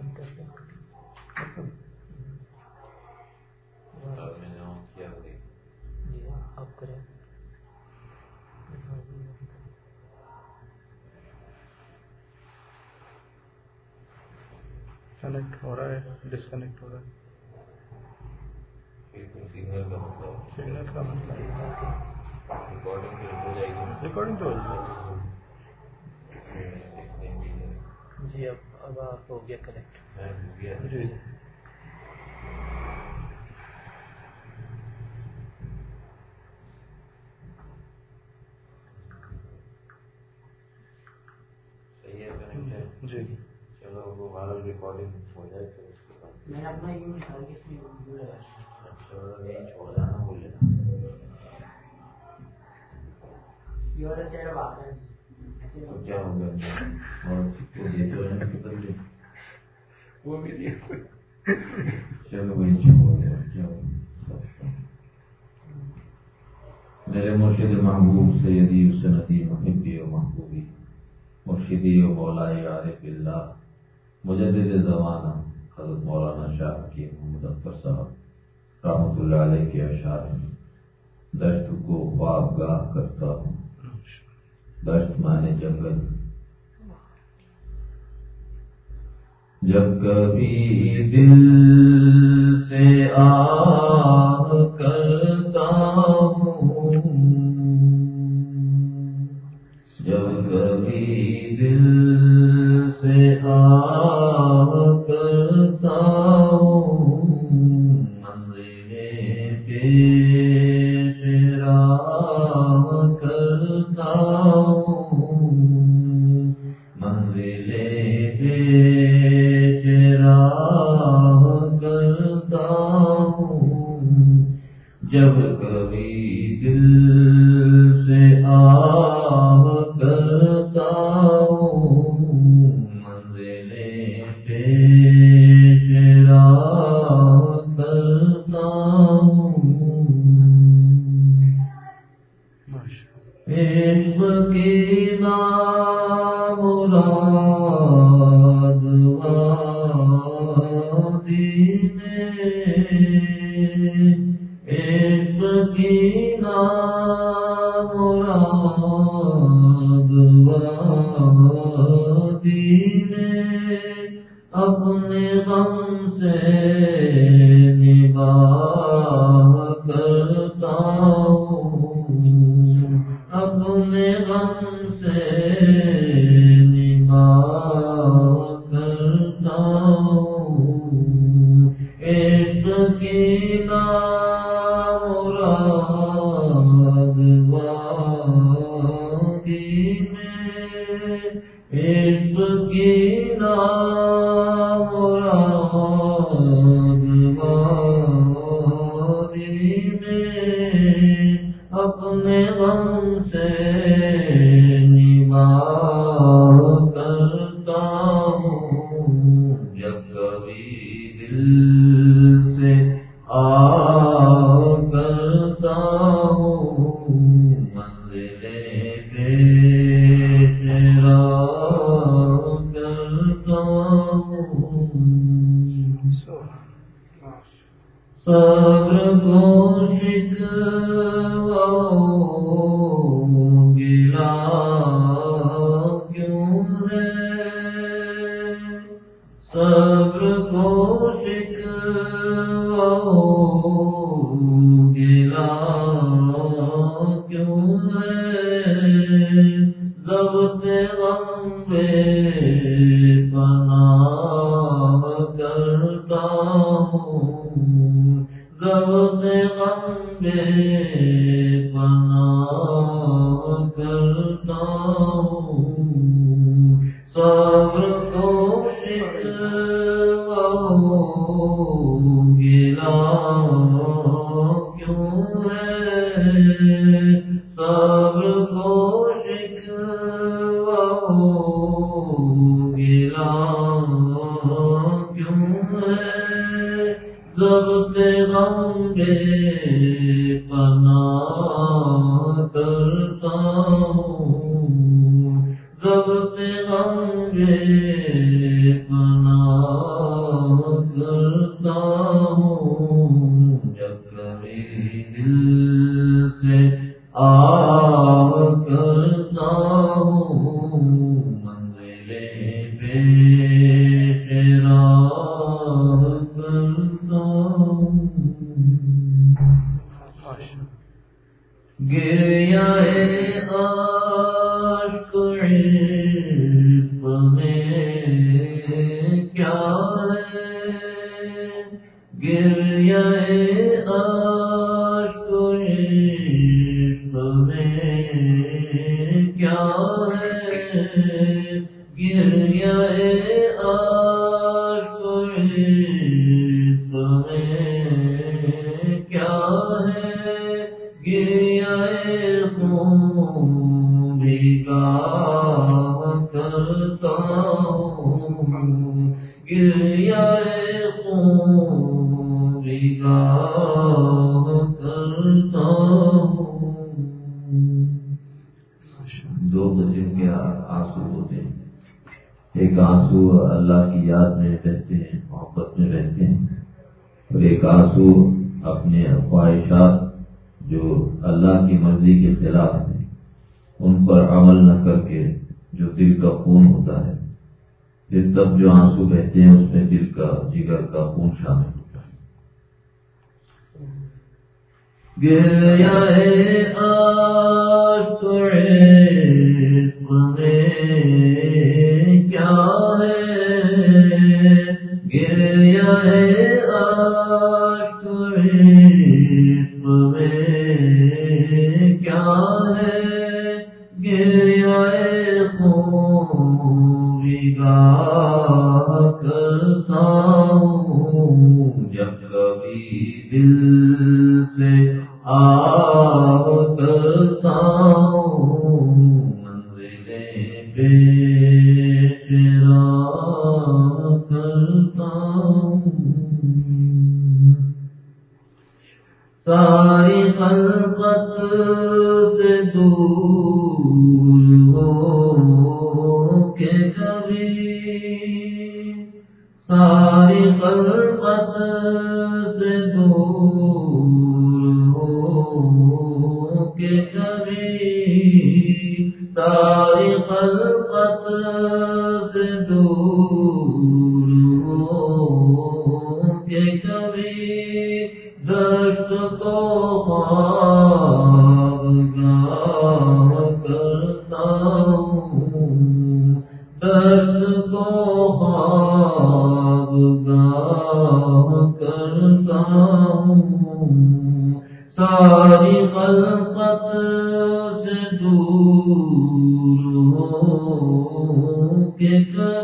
آپ کریں. کنیکٹ ہو رہا ہے, ڈسکنیکٹ ہو رہا ہے. سگنل کا مسئلہ ریکارڈنگ تو ہو جی. اب آپ ہو گیا کنیکٹ. جی. جی چلو وہ ہمارا ریکارڈنگ ہو جائے پھر اس کے بعد میں نے اپنا یہ نکال کے اس میں ویڈیو لگا. اچھا نہیں چھوڑ دینا بول لینا. یہ والا چہرہ بات ہے کیا ہوگا اور یہ تو ہے نا وہ بھی چلو وہی چھوڑ دیا. کیا میرے مرشد محبوب سیدی سندی محبی و محبوبی مرشدی و مولائی عارف اللہ مجدد زمانہ حضرت مولانا شاہ حکیم محمد اختر صاحب رحمۃ اللہ علیہ کے اشعار میں دشت کو خوابگاہ کرتا ہوں. دشت مانے جنگل. جب کبھی دل سے آہ کرتا ہوں, جب کبھی دل سے آہ کرتا ہوں, منزلیں پیش راہ کرتا ہوں, منزلیں پیش راہ کرتا ہوں, جب کبھی دل سے آہ کرتا ہوں, منزلیں پیش راہ کرتا ہوں. عشق کی نامراد وادی میں, عشق کی نامراد وادی میں اپنے غم سے نباہ کرتا ہوں, اپنے غم سے نباہ کرتا ہوں. عشق کی نامراد وادی میں, عشق کی نامراد وادی میں اپنے غم سے نباہ کرتا ہوں. جب کبھی دل سے آہ کرتا ہوں, منزلیں پیش راہ کرتا ہوں. صبر کو شکوہ گلا کیوں ہے, صبر کو شکوہ گلا کیوں ہے, ضبط غم بے پناہ کرتا ہوں, ضبط غم بے پناہ کرتا ہوں. صبر کو شکوہ گلا کیوں ہے, صبر کو شکوہ گلا کیوں ہے, ضبط غم بے پناہ کرتا ہوں, ضبط غم بے پناہ عشق عشق میں کیا ہے گریہ عشق عشق میں کیا ہے گریہ عشق عشق میں کیا ہے گریہ خون بگاہ کرتا ہوں گریہ خون بگاہ کرتا ہوں. دو قسم کے آنسو ہوتے ہیں. ایک آنسو اللہ کی یاد میں بہتے ہیں محبت میں بہتے ہیں اور ایک آنسو اپنے خواہشات جو اللہ کی مرضی کے خلاف ہیں ان پر عمل نہ کر کے جو دل کا خون ہوتا ہے پھر تب جو آنسو بہتے ہیں اس میں دل کا جگر کا خون شامل ہوتا ہے. گریہ عشق عشق میں کیا ہے گریہ عشق عشق میں کیا ہے گریہ خون بگاہ کرتا ہوں جب کبھی دل سے آہ کرتا ہوں منزلیں پیش راہ کرتا ہوں. ساری خلقت سے دور ہو کے کبھی ساری خلقت سے دور ہو کے کبھی ساری خلقت سے دور ہو کے کبھی دشت کو خوابگاہ کرتا ہوں دشت کو خوابگاہ کرتا ہوں. ساری خلقت سے دور ہو کے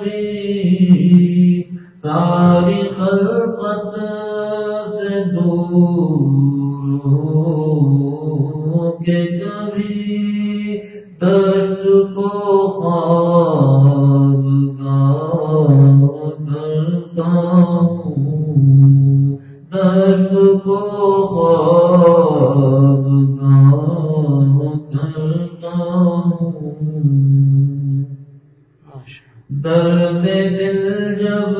کبھی ساری خلقت سے دور ہو کے کبھی دشت کو خوابگاہ کرتا ہوں دشت کو خوابگاہ کرتا ہوں. درد دل جب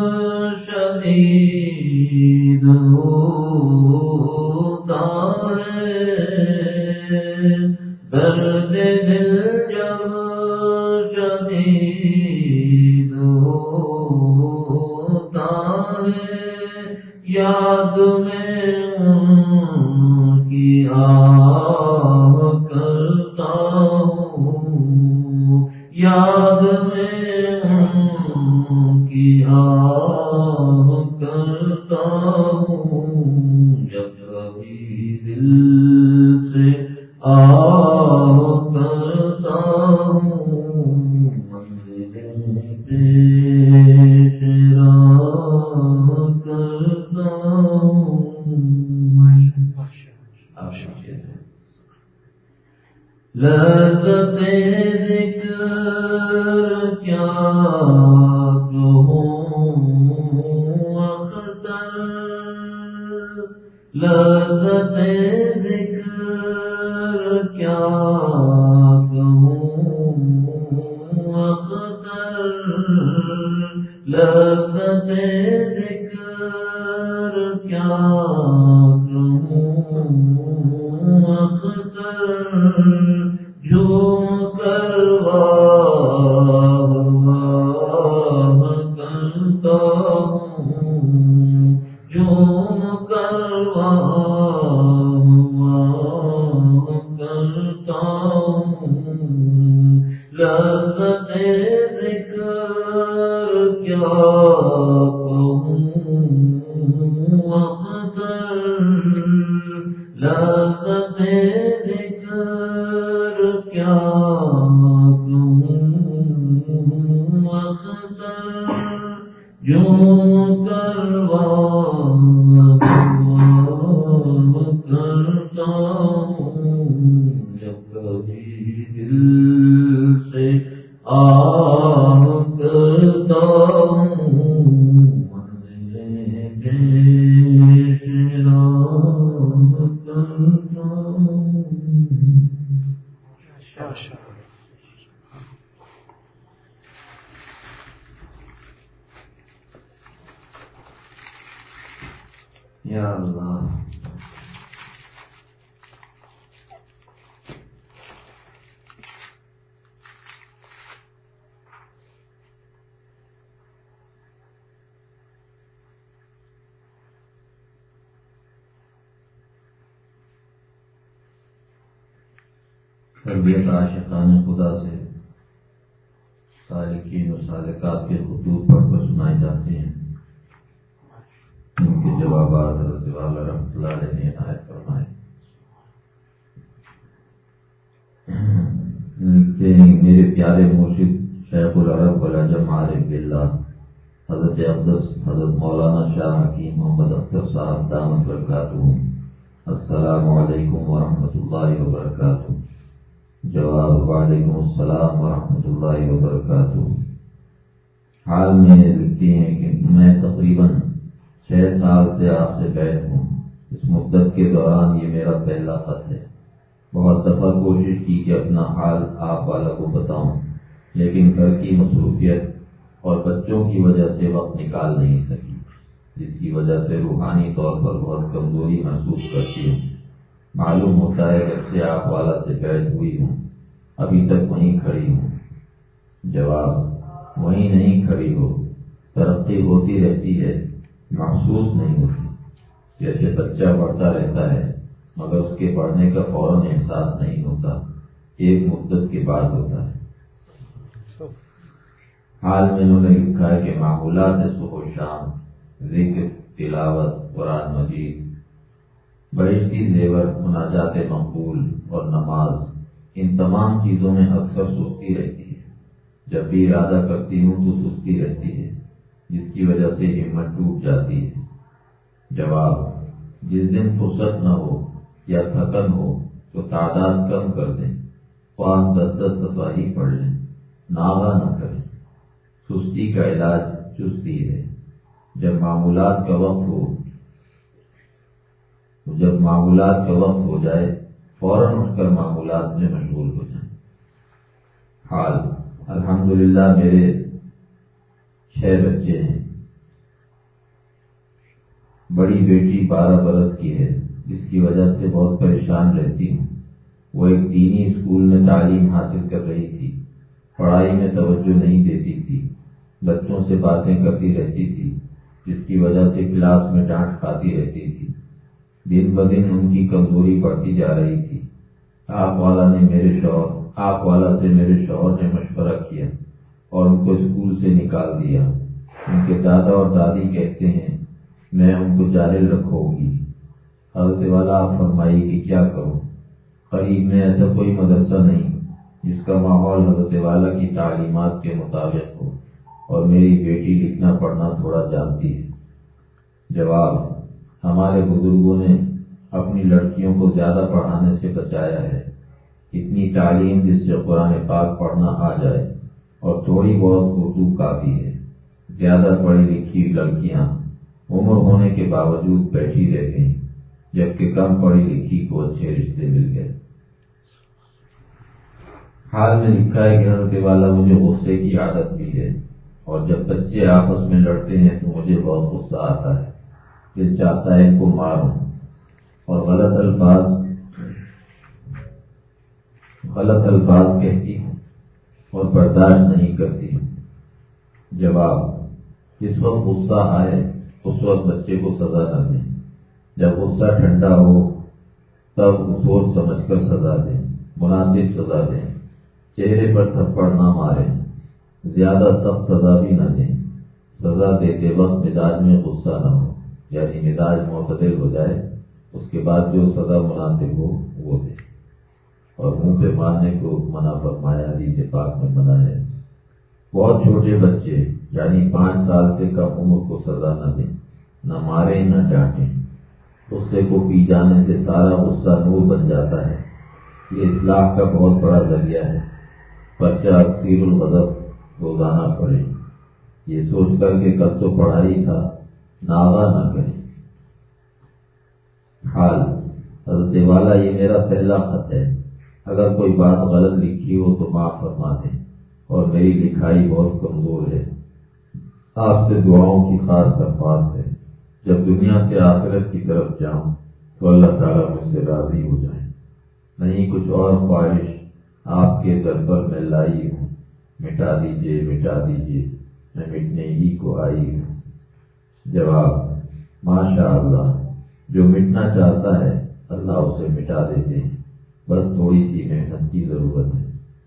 شدید ہوتا ہے درد دل جب شدید ہوتا ہے یاد میں ان کی آہ کرتا ہوں یاد میں ان کی آہ کرتا ہوں جب کبھی دل سے آہ کرتا ہوں منزلیں پیش راہ کرتا ہوں. لذت ذکر کیا کہوں اختر لذت ذکر کیا کہوں اختر لذت ذکر کیا کہوں اختر جھوم کر واہ واہ کرتا ہوں جھوم کر واہ واہ کرتا ہوں لذت ذکر کیا کہوں اختر، لذت ذکر کیا کہوں اختر، جو کروا کرتا ہوں جب کبھی دل سے کرتا ہوں منزلیں پیشرا کرتا ہوں. یا اللہ تربیت عاشقان خدا سے سالکین و سالکات کے خطوط پڑھ کر سنائے جاتے ہیں. ان کے جوابات حضرت والا رحمۃ اللہ علیہ نے عنایت فرمائے. لکھتے ہیں میرے پیارے مرشد شیخ العرب والعجم عارف باللہ حضرت اقدس حضرت مولانا شاہ حکیم محمد اختر صاحب دامت برکاتہ، السلام علیکم ورحمۃ اللہ وبرکاتہ. جواب وعلیکم السلام ورحمۃ اللہ وبرکاتہ. حال میں لکھتے ہیں کہ میں تقریباً 6 سال سے آپ سے بیٹھ ہوں. اس مدت کے دوران یہ میرا پہلا خط ہے. بہت دفعہ کوشش کی کہ اپنا حال آپ والا کو بتاؤں، لیکن گھر کی مصروفیت اور بچوں کی وجہ سے وقت نکال نہیں سکی، جس کی وجہ سے روحانی طور پر بہت کمزوری محسوس کرتی ہوں. معلوم ہوتا ہے جب سے آپ والا سے بیٹھ ہوئی ہوں ابھی تک وہیں کھڑی ہوں. جواب وہیں نہیں کھڑی ہو، ترقی ہوتی رہتی ہے، محسوس نہیں ہوتی. جیسے بچہ بڑھتا رہتا ہے مگر اس کے بڑھنے کا فوراً احساس نہیں ہوتا، ایک مدت کے بعد ہوتا ہے. حال میں انہوں نے لکھا ہے کہ معمولات صبح و شام، ذکر، تلاوت، قرآن مجید، بہشتی زیور، مناجات مقبول اور نماز، ان تمام چیزوں میں اکثر سستی رہتی ہے. جب بھی ارادہ کرتی ہوں تو سستی رہتی ہے، جس کی وجہ سے ہمت ٹوٹ جاتی ہے. جواب جس دن فرصت نہ ہو یا تھکن ہو تو تعداد کم کر دیں، 5-10 دفعہ ہی پڑھ لیں، ناغہ نہ کریں. سستی کا علاج چستی ہے. جب معمولات کا وقت ہو جائے فوراً اٹھ کر معمولات میں مشغول ہو جائیں. حال الحمدللہ میرے 6 بچے ہیں. بڑی بیٹی 12 برس کی ہے، جس کی وجہ سے بہت پریشان رہتی ہوں. وہ ایک دینی اسکول میں تعلیم حاصل کر رہی تھی، پڑھائی میں توجہ نہیں دیتی تھی، بچوں سے باتیں کرتی رہتی تھی، جس کی وجہ سے کلاس میں ڈانٹ کھاتی رہتی تھی. دن بدن ان کی کمزوری بڑھتی جا رہی تھی. آپ والا سے میرے شوہر نے مشورہ کیا اور ان کو اسکول سے نکال دیا. ان کے دادا اور دادی کہتے ہیں میں ان کو جاہل رکھوں گی. حضرت والا آپ فرمائی کہ کیا کروں؟ قریب میں ایسا کوئی مدرسہ نہیں جس کا ماحول حضرت والا کی تعلیمات کے مطابق ہو، اور میری بیٹی لکھنا پڑھنا تھوڑا جانتی ہے. جواب ہمارے بزرگوں نے اپنی لڑکیوں کو زیادہ پڑھانے سے بچایا ہے. اتنی تعلیم جس سے قرآن پاک پڑھنا آ جائے اور تھوڑی بہت اردو کافی ہے. زیادہ پڑھی لکھی لڑکیاں عمر ہونے کے باوجود بیٹھی رہ گئیں، جبکہ کم پڑھی لکھی کو اچھے رشتے مل گئے. حال میں لکھا ہے کہ حضرت والا مجھے غصے کی عادت بھی ہے، اور جب بچے آپس میں لڑتے ہیں تو مجھے بہت غصہ آتا ہے. دل چاہتا ہے ان کو ماروں اور غلط الفاظ کہتی ہوں اور برداشت نہیں کرتی ہوں. جواب جس وقت غصہ آئے اس وقت بچے کو سزا نہ دیں. جب غصہ ٹھنڈا ہو تب سوچ سمجھ کر سزا دیں، مناسب سزا دیں. چہرے پر تھپڑ نہ ماریں، زیادہ سخت سزا بھی نہ دیں، سزا دیتے وقت مزاج میں غصہ نہ ہو، یعنی مزاج معتدل ہو جائے، اس کے بعد جو سزا مناسب ہو وہ دیں، اور منہ پہ مارنے کو منع فرمایا، حدیث پاک میں منع ہے۔ بہت چھوٹے بچے یعنی 5 سال سے کم عمر کو سزا نہ دیں، نہ ماریں نہ ڈانٹیں، غصے کو پی جانے سے سارا غصہ نور بن جاتا ہے، یہ اصلاح کا بہت بڑا ذریعہ ہے۔ بچہ اکثیر الغضب روزانہ پڑھے، یہ سوچ کر کہ کل تو پڑھائی تھا، ناغہ نہ کرے۔ حال حضرت والا یہ میرا پہلا خط ہے، اگر کوئی بات غلط لکھی ہو تو معاف فرما دیں، اور میری لکھائی بہت کمزور ہے، آپ سے دعاؤں کی خاص درخواست ہے، جب دنیا سے آخرت کی طرف جاؤں تو اللہ تعالیٰ مجھ سے راضی ہو جائیں، نہیں کچھ اور خواہش آپ کے در پر میں لائی ہوں، مٹا دیجیے مٹا دیجیے، میں مٹنے ہی کو آئی ہوں۔ جواب: ماشاء اللہ، جو مٹنا چاہتا ہے اللہ اسے مٹا دیتے ہیں، بس تھوڑی سی محنت کی ضرورت ہے۔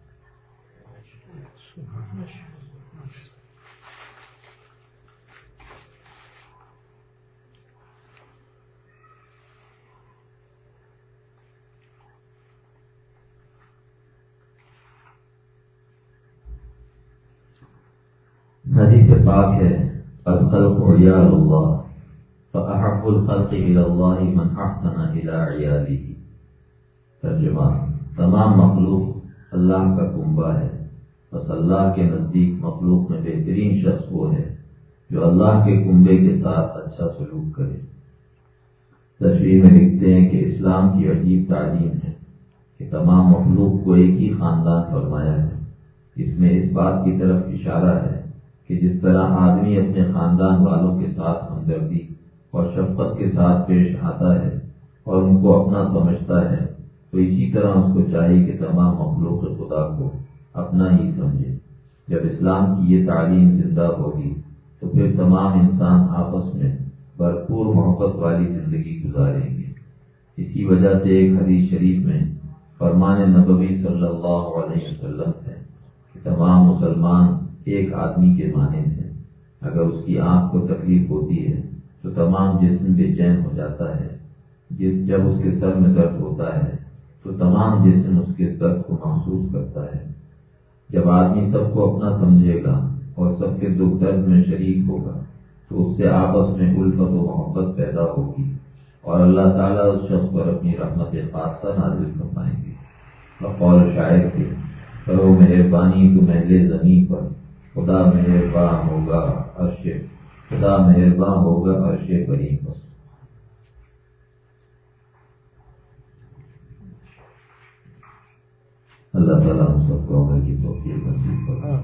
حدیث پاک ہے، الخلق عیال اللہ فأحب الخلق إلى الله من أحسن إلى عياله۔ ترجمہ: تمام مخلوق اللہ کا کنبہ ہے، بس اللہ کے نزدیک مخلوق میں بہترین شخص وہ ہے جو اللہ کے کنبے کے ساتھ اچھا سلوک کرے۔ تشریح میں لکھتے ہیں کہ اسلام کی عجیب تعلیم ہے کہ تمام مخلوق کو ایک ہی خاندان فرمایا ہے۔ اس میں اس بات کی طرف اشارہ ہے کہ جس طرح آدمی اپنے خاندان والوں کے ساتھ ہمدردی اور شفقت کے ساتھ پیش آتا ہے اور ان کو اپنا سمجھتا ہے، تو اسی طرح اس کو چاہیے کہ تمام مخلوق خدا کو اپنا ہی سمجھے۔ جب اسلام کی یہ تعلیم زندہ ہوگی تو پھر تمام انسان آپس میں بھرپور محبت والی زندگی گزاریں گے۔ اسی وجہ سے ایک حدیث شریف میں فرمان نبوی صلی اللہ علیہ وسلم ہے کہ تمام مسلمان ایک آدمی کے مانند ہیں، اگر اس کی آنکھ کو تکلیف ہوتی ہے تو تمام جسم بے چین ہو جاتا ہے، جب اس کے سر میں درد ہوتا ہے تو تمام جسم اس کے درد کو محسوس کرتا ہے۔ جب آدمی سب کو اپنا سمجھے گا اور سب کے دکھ درد میں شریک ہوگا تو اس سے آپس میں الفت و محبت پیدا ہوگی، اور اللہ تعالیٰ اس شخص پر اپنی رحمت خاصہ نازل فرمائیں گے۔ بقول شاعر کے: کرو مہربانی تم اہل زمین پر، خدا مہرباں ہوگا عرش کریم پر۔ اللہ تعالیٰ ہم سب کو عمل کی توفیق نصیب فرمائے۔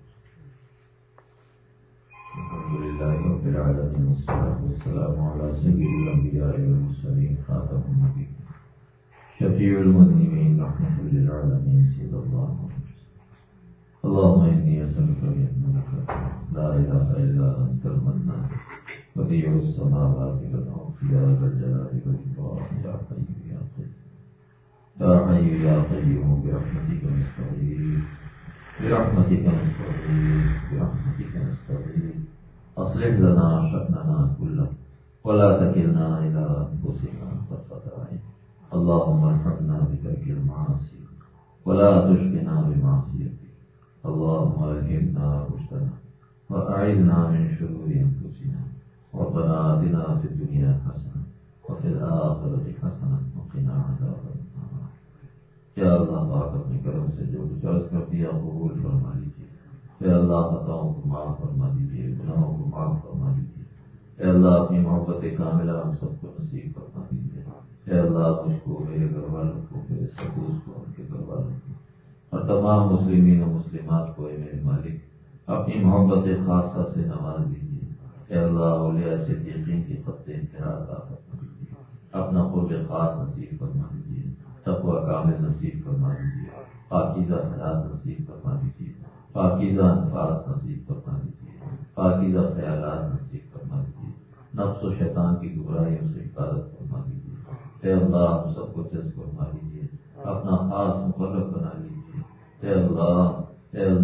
الحمدللہ رب العالمین والصلاۃ والسلام علی سید الانبیاء والمرسلین خاتم النبیین شفیع المذنبین رحمۃ للعالمین صلی اللہ علیہ وسلم۔ اللهم إني أسألك بأنك لا إله إلا أنت المنان بديع السماوات والأرض يا ذا الجلال والإكرام يا حي يا قيوم يا حي يا قيوم برحمتك نستغيث برحمتك نستغيث برحمتك نستغيث أصلح لنا شأننا كله ولا تكلنا إلى أنفسنا طرفة عين اللهم ارحمنا بترك المعاصي ولا تشقنا بمعصيتك اللهم ألهمنا رشدنا وأعذنا من شرور أنفسنا ربنا آتنا في الدنيا حسنة وفي الآخرة حسنة وقنا عذاب النار۔ یا اللہ پاک اپنے کرم سے جو کچھ عرض کر دیا قبول فرما لیجیے۔ اے اللہ خطاؤں کو معاف فرما دیجیے، گناہوں کو معاف فرما دیجیے۔ اے اللہ اپنی محبت کاملہ ہم سب کو نصیب فرما دیجیے۔ اے اللہ مجھ کو، میرے گھر والوں کو، میرے سبوز کو، ان کے گھر والوں کو اور تمام مسلمین و مسلمات کو اے میرے مالک اپنی محبت خاصہ سے نواز دیجیے۔ اے اللہ اولیاء صدیقین کی خط انتہا عطا فرما دیجیے، اپنا قرب خاص نصیب فرما دیجیے، تقوی کامل نصیب فرما دیجیے، پاکیزہ حیات نصیب فرما دیجیے، پاکیزہ انفاس نصیب فرما دیجیے، پاکیزہ خیالات نصیب فرما دیجیے، نفس و شیطان کی گمراہیوں سے حفاظت فرما دیجیے۔ اے اللہ ہم سب کو جذب فرما دیجیے، اپنا خاص مقرر بنا لیجیے۔ اے اللہ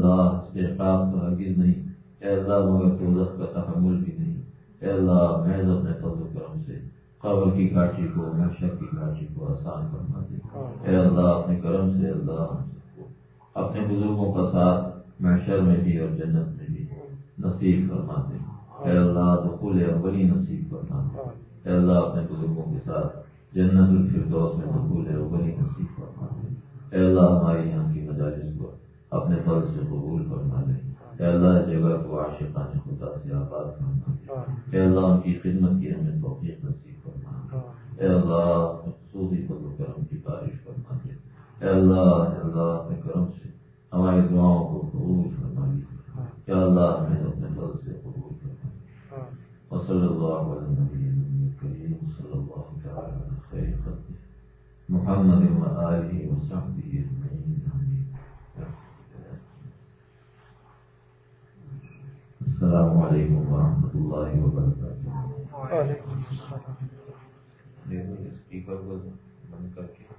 اللہ استحقاق تو ہرگز نہیں، اے اللہ مگر دوزخ کا تحمل بھی نہیں، اے اللہ محض اپنے فضل و کرم سے قبر کی گھاٹی کو، محشر کی گھاٹی کو آسان فرما دے، اے اللہ اپنے کرم سے اللہ ہم سب کو اپنے بزرگوں کا ساتھ محشر میں بھی اور جنت میں بھی نصیب فرما دے، اے اللہ دخول اولی نصیب فرما دے، اے اللہ اپنے بزرگوں کے ساتھ جنت الفردوس میں دخول اولی نصیب فرما دے، اے اللہ ہماری یہاں کی مجالس کو اپنے فضل سے قبول فرما دے، اے اللہ اس جگہ کو عاشقان خدا سے آباد فرما دے، اے اللہ ان کی خدمت کی ہمیں توفیق نصیب فرما دے، اے اللہ خصوصی فضل و کرم کی تعریف فرما دے، اے اللہ اپنے کرم سے ہماری دعاؤں کو قبول فرما دے، اے اللہ ہمیں اپنے فضل سے قبول فرما دے، وصلی اللہ علیہ نبی کریم صلی اللہ تعالی علیہ خیر خلقہ محمد و آلہ و صحبہ اجمعین آمین۔ السلام علیکم ورحمۃ اللہ وبرکاتہ۔ وعلیکم السلام۔ اسپیکر کو بند کر کے